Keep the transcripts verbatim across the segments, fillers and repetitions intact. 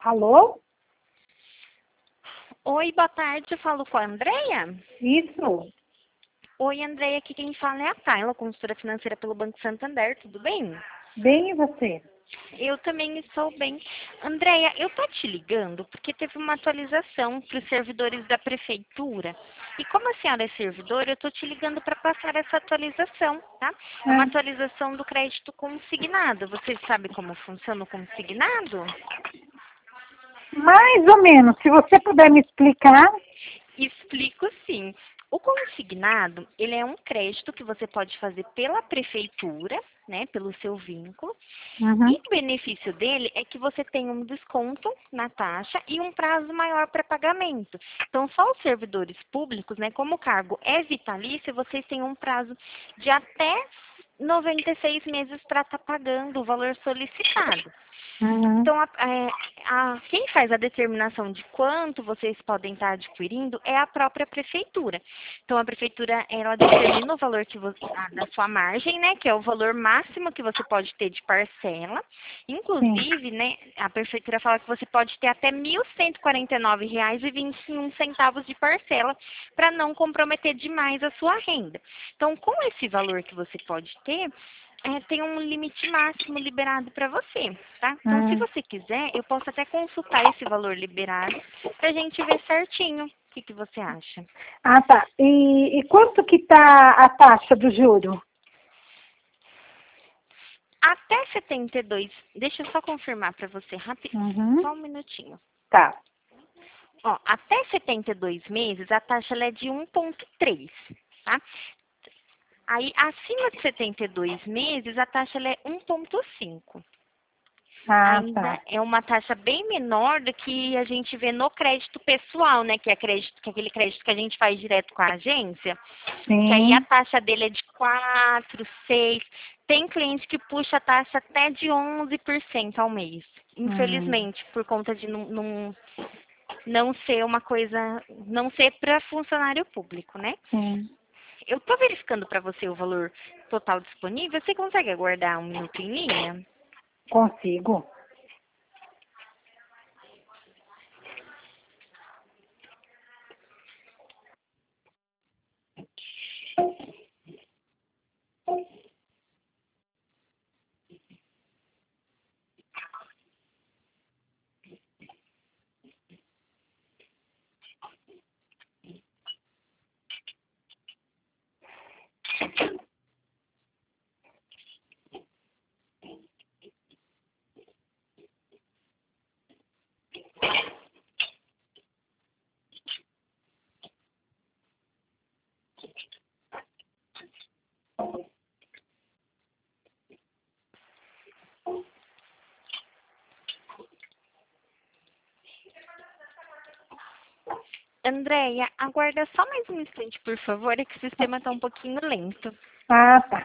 Alô? Oi, boa tarde, eu falo com a Andréia. Isso. Oi, Andréia, aqui quem fala é a Tayla, consultora financeira pelo Banco Santander, tudo bem? Bem, e você? Eu também estou bem. Andréia, eu tô te ligando porque teve uma atualização para os servidores da prefeitura. E como a senhora é servidora, eu tô te ligando para passar essa atualização, tá? É uma Ah, atualização do crédito consignado. Você sabe como funciona o consignado? mais ou menos. Se você puder me explicar. Explico sim. O consignado, ele é um crédito que você pode fazer pela prefeitura, né, pelo seu vínculo. E Uhum. o benefício dele é que você tem um desconto na taxa e um prazo maior para pagamento. Então, só os servidores públicos, né, como o cargo é vitalício, vocês têm um prazo de até noventa e seis meses para estar pagando o valor solicitado. Uhum. Então, a, é, a- quem faz a determinação de quanto vocês podem estar adquirindo é a própria prefeitura. Então, a prefeitura, ela determina o valor que você, a- da sua margem, né, que é o valor máximo que você pode ter de parcela. Sim. Inclusive, né, a prefeitura fala que você pode ter até mil cento e quarenta e nove reais e vinte e um centavos de parcela para não comprometer demais a sua renda. Então, com esse valor que você pode ter, é, tem um limite máximo liberado para você, tá? Então, se Uhum. você quiser, eu posso até consultar esse valor liberado para a gente ver certinho. O que, que você acha? Ah, tá. E, e quanto que tá a taxa do juro? Até setenta e dois, deixa eu só confirmar para você rapidinho, Uhum. só um minutinho. Tá. Ó, até setenta e dois meses, a taxa ela é de um vírgula três, tá? Aí, acima de setenta e dois meses, a taxa ela é um vírgula cinco. Ah, Ainda tá. é uma taxa bem menor do que a gente vê no crédito pessoal, né? Que é, crédito, que é aquele crédito que a gente faz direto com a agência, que aí a Sim. taxa dele é de quatro, seis. Tem cliente que puxa a taxa até de onze por cento ao mês. Hum. Infelizmente, por conta de não, não, não ser uma coisa, não ser para funcionário público, né? Sim. Eu tô verificando para você o valor total disponível. Você consegue aguardar um minuto em linha? Consigo. Andréia, aguarda só mais um instante, por favor, é que o sistema está um pouquinho lento. Ah, tá.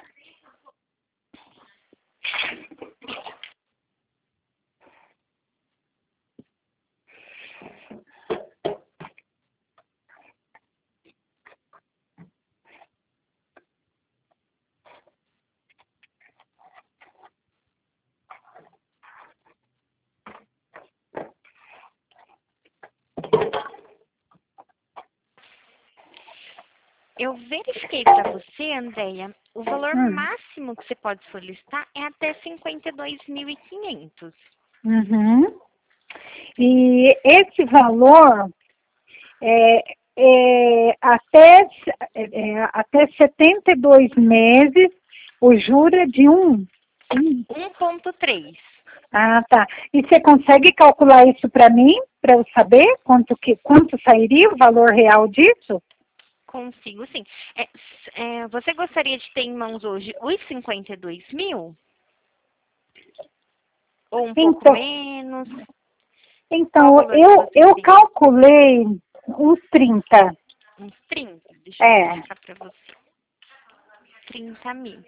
Eu verifiquei para você, Andréia, o valor Hum. máximo que você pode solicitar é até cinquenta e dois mil e quinhentos. Uhum. E esse valor é, é até, é, é, até setenta e dois meses, o juro é de um. um. um vírgula três. Ah, tá. E você consegue calcular isso para mim, para eu saber quanto que quanto sairia o valor real disso? Consigo, sim. É, s- é, você gostaria de ter em mãos hoje os cinquenta e dois mil? Ou um pouco Então, menos? Qual o então valor que eu, você eu tem? calculei uns trinta. Uns trinta? Deixa eu É. verificar para você. trinta mil.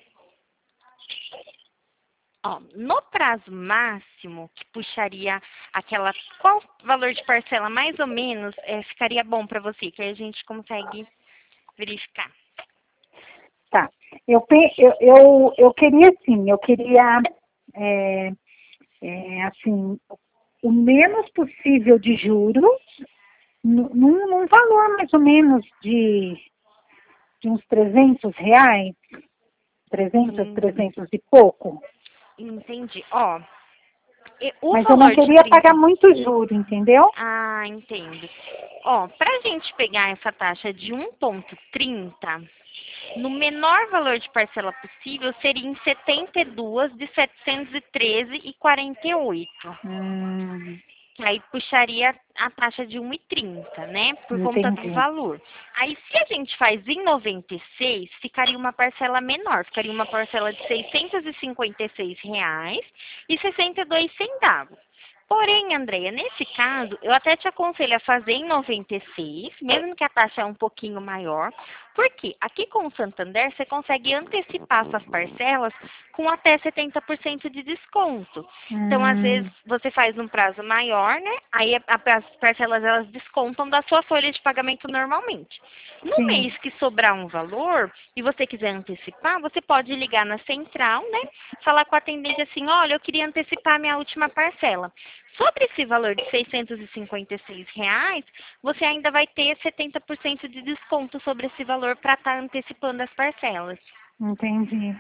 Ó, no prazo máximo, que puxaria aquela. Qual valor de parcela mais ou menos é, ficaria bom para você? Que aí a gente consegue verificar. Tá. Eu, pe- eu, eu, eu queria assim, eu queria é, é, assim, o menos possível de juros, num, num valor mais ou menos de, de uns trezentos reais, trezentos, Hum, trezentos e pouco. entendi. Ó, e o Mas eu não valor de queria pagar trinta. muito juro, entendeu? Ah, entendo. Ó, pra gente pegar essa taxa de um ponto trinta, no menor valor de parcela possível, seria em setenta e dois de setecentos e treze e quarenta e oito. Hum, Que aí puxaria a taxa de um e trinta, né? Por conta do entendi. valor. Aí, se a gente faz em noventa e seis, ficaria uma parcela menor. Ficaria uma parcela de seiscentos e cinquenta e seis reais e sessenta e dois centavos. Porém, Andreia, nesse caso, eu até te aconselho a fazer em noventa e seis, mesmo que a taxa é um pouquinho maior. Por quê? Aqui com o Santander, você consegue antecipar suas parcelas com até setenta por cento de desconto. Então, às vezes, Hum, você faz um prazo maior, né? Aí a- a- as parcelas, elas descontam da sua folha de pagamento normalmente. No sim, mês que sobrar um valor e você quiser antecipar, você pode ligar na central, né? Falar com a atendente assim, olha, eu queria antecipar minha última parcela. Sobre esse valor de seiscentos e cinquenta e seis reais, você ainda vai ter setenta por cento de desconto sobre esse valor para estar antecipando as parcelas. entendi.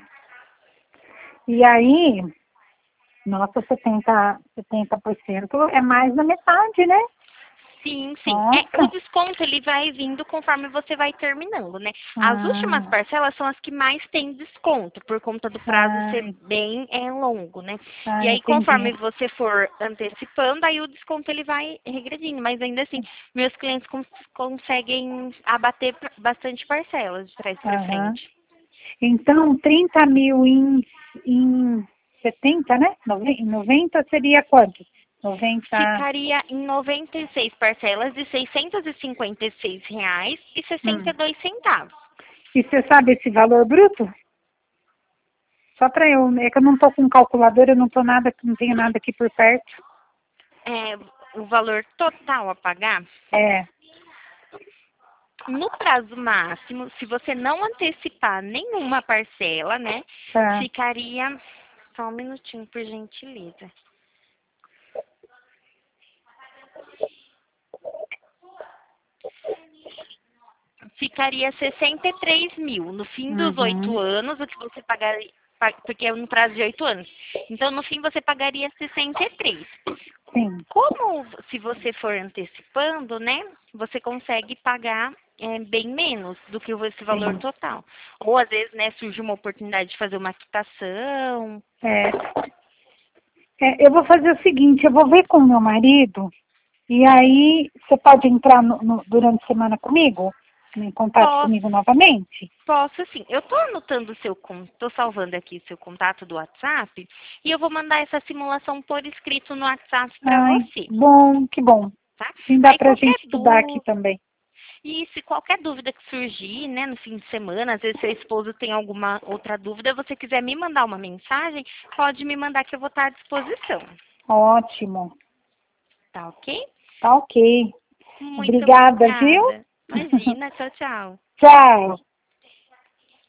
E aí, nossa, setenta, setenta por cento é mais da metade, né? Sim, sim. É, o Nossa. desconto ele vai vindo conforme você vai terminando, né? As últimas Ah, parcelas são as que mais têm desconto, por conta do prazo ser ai, bem é, longo, né? E ai, aí, entendi. conforme você for antecipando, aí o desconto ele vai regredindo. Mas ainda assim, meus clientes cons- conseguem abater pra- bastante parcelas de trás para Aham. frente. Então, trinta mil em, em setenta, né? Nove- Em noventa seria quanto? Noventa. Ficaria em noventa e seis parcelas de seiscentos e cinquenta e seis reais e sessenta e Hum. dois centavos. E você sabe esse valor bruto? Só para eu, é que eu não estou com calculadora, eu não tô nada, não tenho nada aqui por perto. É, o valor total a pagar, É, no prazo máximo, se você não antecipar nenhuma parcela, né, tá. ficaria. Só um minutinho, por gentileza. Ficaria sessenta e três mil. No fim dos Uhum. oito anos, o que você pagaria. pa- Porque é um prazo de oito anos. Então, no fim, você pagaria sessenta e três. Sim. Como se você for antecipando, né, você consegue pagar é, bem menos do que esse valor Sim. total. Ou às vezes, né, surge uma oportunidade de fazer uma quitação. É, é, eu vou fazer o seguinte, eu vou ver com o meu marido, e aí você pode entrar no- no- durante a semana comigo, em contato Posso, comigo novamente? posso sim. Eu estou anotando o seu, estou salvando aqui o seu contato do WhatsApp e eu vou mandar essa simulação por escrito no WhatsApp para Ai, você, bom, que bom. tá? Sim, dá Aí pra qualquer gente estudar aqui dúvida. também. E se qualquer dúvida que surgir, né, no fim de semana, às vezes seu esposo tem alguma outra dúvida, você quiser me mandar uma mensagem, pode me mandar que eu vou estar à disposição. Ótimo. Tá ok? Tá ok. Muito Obrigada, viu? obrigada. Imagina, tchau, tchau. Tchau.